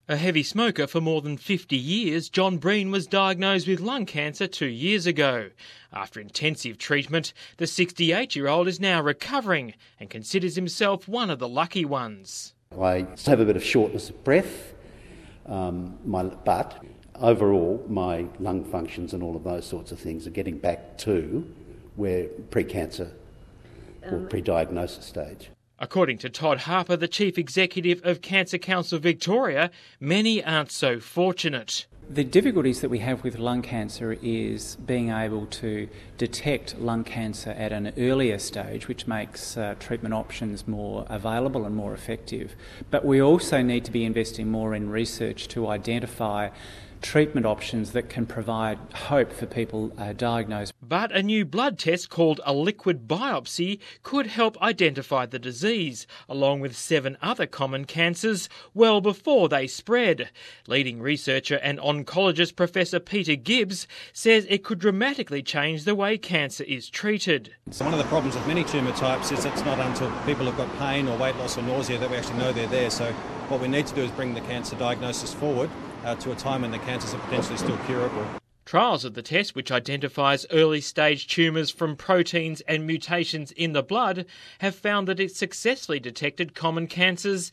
A heavy smoker for more than 50 years, John Breen was diagnosed with lung cancer 2 years ago. After intensive treatment, the 68-year-old is now recovering and considers himself one of the lucky ones. I have a bit of shortness of breath, but overall my lung functions and all of those sorts of things are getting back to where pre-cancer or pre-diagnosis stage. According to Todd Harper, the Chief Executive of Cancer Council Victoria, many aren't so fortunate. The difficulties that we have with lung cancer is being able to detect lung cancer at an earlier stage, which makes treatment options more available and more effective. But we also need to be investing more in research to identify treatment options that can provide hope for people diagnosed. But a new blood test called a liquid biopsy could help identify the disease, along with 7 other common cancers, well before they spread. Leading researcher and oncologist Professor Peter Gibbs says it could dramatically change the way cancer is treated. So one of the problems with many tumour types is it's not until people have got pain or weight loss or nausea that we actually know they're there. So what we need to do is bring the cancer diagnosis forward to a time when the cancers are potentially still curable. Trials of the test, which identifies early-stage tumours from proteins and mutations in the blood, have found that it successfully detected common cancers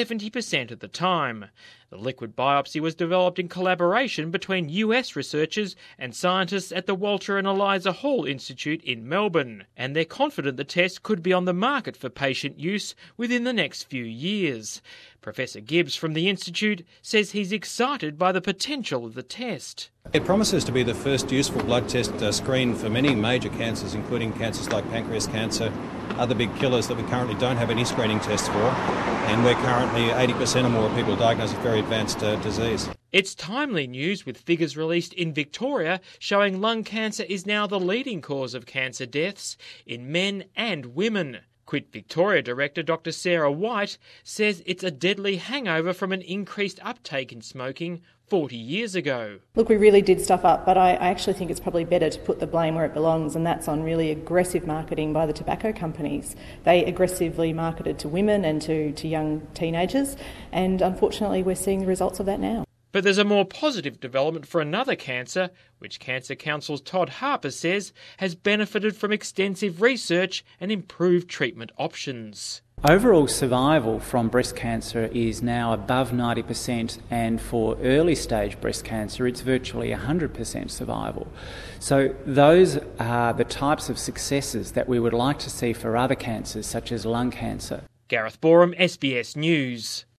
70% of the time. The liquid biopsy was developed in collaboration between US researchers and scientists at the Walter and Eliza Hall Institute in Melbourne, and they're confident the test could be on the market for patient use within the next few years. Professor Gibbs from the Institute says he's excited by the potential of the test. It promises to be the first useful blood test screen for many major cancers, including cancers like pancreas cancer, other big killers that we currently don't have any screening tests for, and we're currently 80% or more of people diagnosed with very advanced disease. It's timely news, with figures released in Victoria showing lung cancer is now the leading cause of cancer deaths in men and women. Quit Victoria Director Dr Sarah White says it's a deadly hangover from an increased uptake in smoking 40 years ago. Look, we really did stuff up, but I actually think it's probably better to put the blame where it belongs, and that's on really aggressive marketing by the tobacco companies. They aggressively marketed to women and to young teenagers, and unfortunately we're seeing the results of that now. But there's a more positive development for another cancer, which Cancer Council's Todd Harper says has benefited from extensive research and improved treatment options. Overall survival from breast cancer is now above 90%, and for early stage breast cancer it's virtually 100% survival. So those are the types of successes that we would like to see for other cancers such as lung cancer. Gareth Boreham, SBS News.